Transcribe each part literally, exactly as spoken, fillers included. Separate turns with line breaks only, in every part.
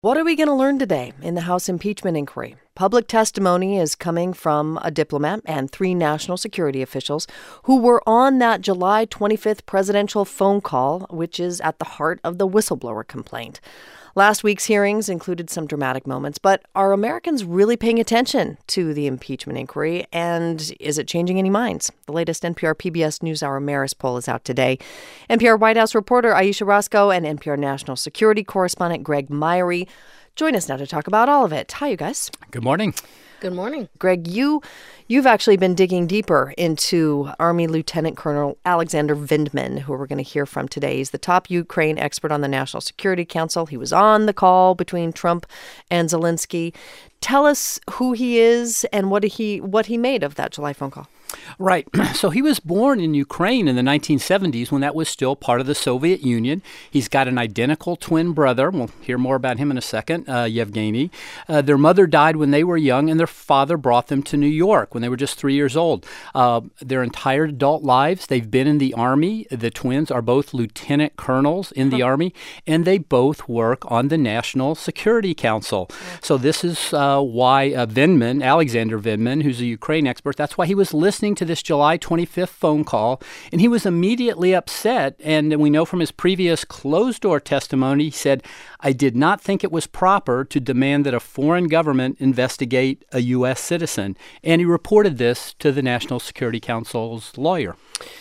What are we going to learn today in the House impeachment inquiry? Public testimony is coming from a diplomat and three national security officials who were on that July twenty-fifth presidential phone call, which is at the heart of the whistleblower complaint. Last week's hearings included some dramatic moments, but are Americans really paying attention to the impeachment inquiry, and is it changing any minds? The latest N P R P B S NewsHour Marist poll is out today. N P R White House reporter Ayesha Rascoe and N P R national security correspondent Greg Myrie join us now to talk about all of it. Hi, you guys.
Good morning.
Good morning.
Greg, you, you've actually been digging deeper into Army Lieutenant Colonel Alexander Vindman, who we're going to hear from today. He's the top Ukraine expert on the National Security Council. He was on the call between Trump and Zelensky. Tell us who he is and what he what he made of that July phone call.
Right. So he was born in Ukraine in the nineteen seventies when that was still part of the Soviet Union. He's got an identical twin brother. We'll hear more about him in a second, uh, Yevgeny. Uh, their mother died when they were young, and their father brought them to New York when they were just three years old. Uh, their entire adult lives, they've been in the Army. The twins are both lieutenant colonels in the Army, and they both work on the National Security Council. So this is uh, why uh, Vindman, Alexander Vindman, who's a Ukraine expert, that's why he was listening to this July twenty-fifth phone call, and he was immediately upset. And we know from his previous closed-door testimony, he said, "I did not think it was proper to demand that a foreign government investigate a U S citizen." And he reported this to the National Security Council's lawyer.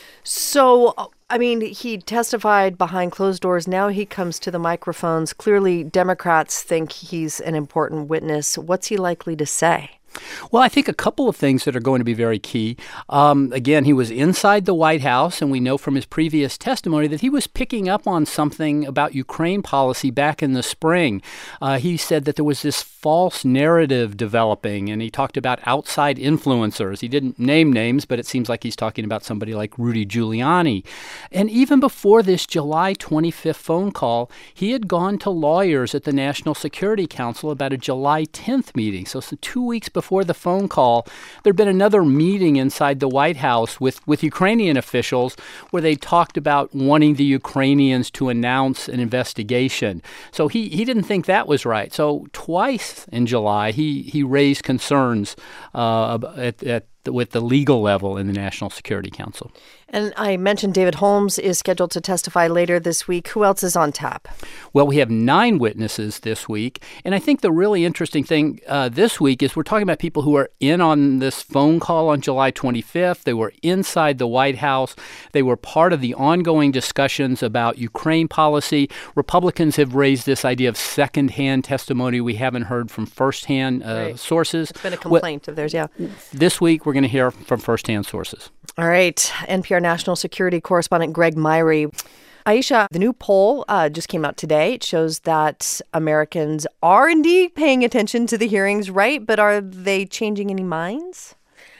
So, I mean, he testified behind closed doors. Now he comes to the microphones. Clearly, Democrats think he's an important witness. What's he likely to say?
Well, I think a couple of things that are going to be very key. Um, again, he was inside the White House, and we know from his previous testimony that he was picking up on something about Ukraine policy back in the spring. Uh, he said that there was this false narrative developing, and he talked about outside influencers. He didn't name names, but it seems like he's talking about somebody like Rudy Giuliani. And even before this July twenty-fifth phone call, he had gone to lawyers at the National Security Council about a July tenth meeting. So, so two weeks before Before the phone call, there'd been another meeting inside the White House with, with Ukrainian officials where they talked about wanting the Ukrainians to announce an investigation. So he, he didn't think that was right. So twice in July, he, he raised concerns uh, at, at with the legal level in the National Security Council.
And I mentioned David Holmes is scheduled to testify later this week. Who else is on tap?
Well, we have nine witnesses this week. And I think the really interesting thing uh, this week is we're talking about people who are in on this phone call on July twenty-fifth. They were inside the White House. They were part of the ongoing discussions about Ukraine policy. Republicans have raised this idea of secondhand testimony we haven't heard from firsthand uh,
right.
sources.
It's been a complaint well, of theirs, yeah.
This week, we're going to hear from firsthand sources.
All right. N P R national security correspondent Greg Myrie. Ayesha, the new poll uh, just came out today. It shows that Americans are indeed paying attention to the hearings, right? But are they changing any minds?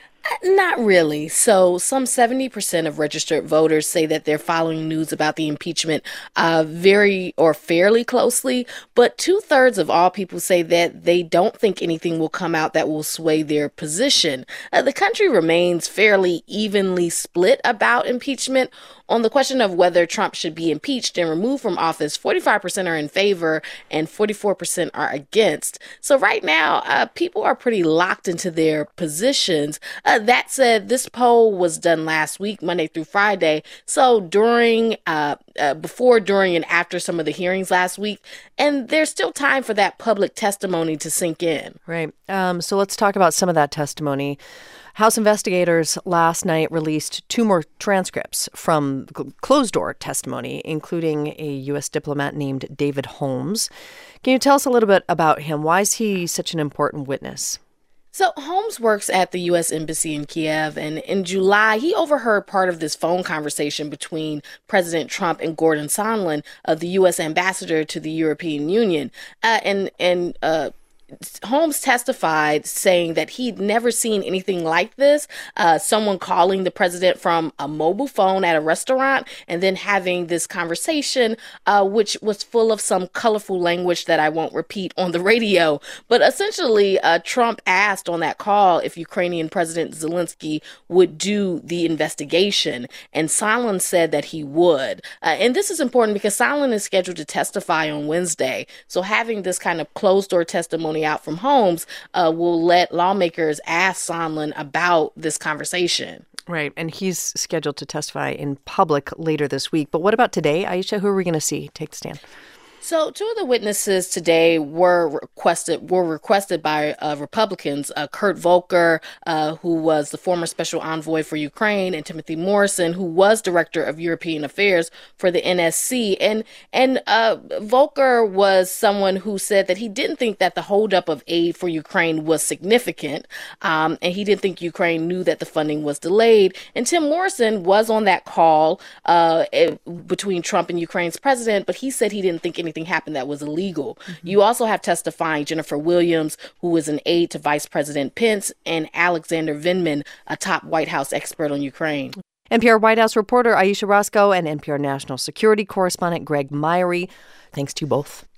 Not really. So some seventy percent of registered voters say that they're following news about the impeachment uh, very or fairly closely. But two thirds of all people say that they don't think anything will come out that will sway their position. Uh, the country remains fairly evenly split about impeachment. On the question of whether Trump should be impeached and removed from office, forty-five percent are in favor and forty-four percent are against. So right now, uh, people are pretty locked into their positions. Uh, that said, this poll was done last week, Monday through Friday. So during, uh, uh, before, during, and after some of the hearings last week, and there's still time for that public testimony to sink in.
Right. Um, so let's talk about some of that testimony. House investigators last night released two more transcripts from closed-door testimony, including a U S diplomat named David Holmes. Can you tell us a little bit about him? Why is he such an important witness?
So Holmes works at the U S Embassy in Kiev, and in July, he overheard part of this phone conversation between President Trump and Gordon Sondland, uh, the U S ambassador to the European Union. Uh, and and uh, Holmes testified saying that he'd never seen anything like this. Uh, someone calling the president from a mobile phone at a restaurant and then having this conversation, uh, which was full of some colorful language that I won't repeat on the radio. But essentially, uh, Trump asked on that call if Ukrainian President Zelensky would do the investigation, and Sondland said that he would. Uh, and this is important because Sondland is scheduled to testify on Wednesday. So having this kind of closed-door testimony out from Holmes uh, will let lawmakers ask Sondland about this conversation.
Right, and he's scheduled to testify in public later this week. But what about today, Aisha? Who are we going to see take the stand?
So two of the witnesses today were requested were requested by uh, Republicans, uh, Kurt Volker, uh, who was the former special envoy for Ukraine, and Timothy Morrison, who was director of European affairs for the N S C. And and uh, Volker was someone who said that he didn't think that the holdup of aid for Ukraine was significant, um, and he didn't think Ukraine knew that the funding was delayed. And Tim Morrison was on that call uh, between Trump and Ukraine's president, but he said he didn't think anything happened that was illegal. Mm-hmm. You also have testifying Jennifer Williams, who was an aide to Vice President Pence, and Alexander Vindman, a top White House expert on Ukraine.
N P R White House reporter Aisha Roscoe and N P R national security correspondent Greg Myrie. Thanks to you both.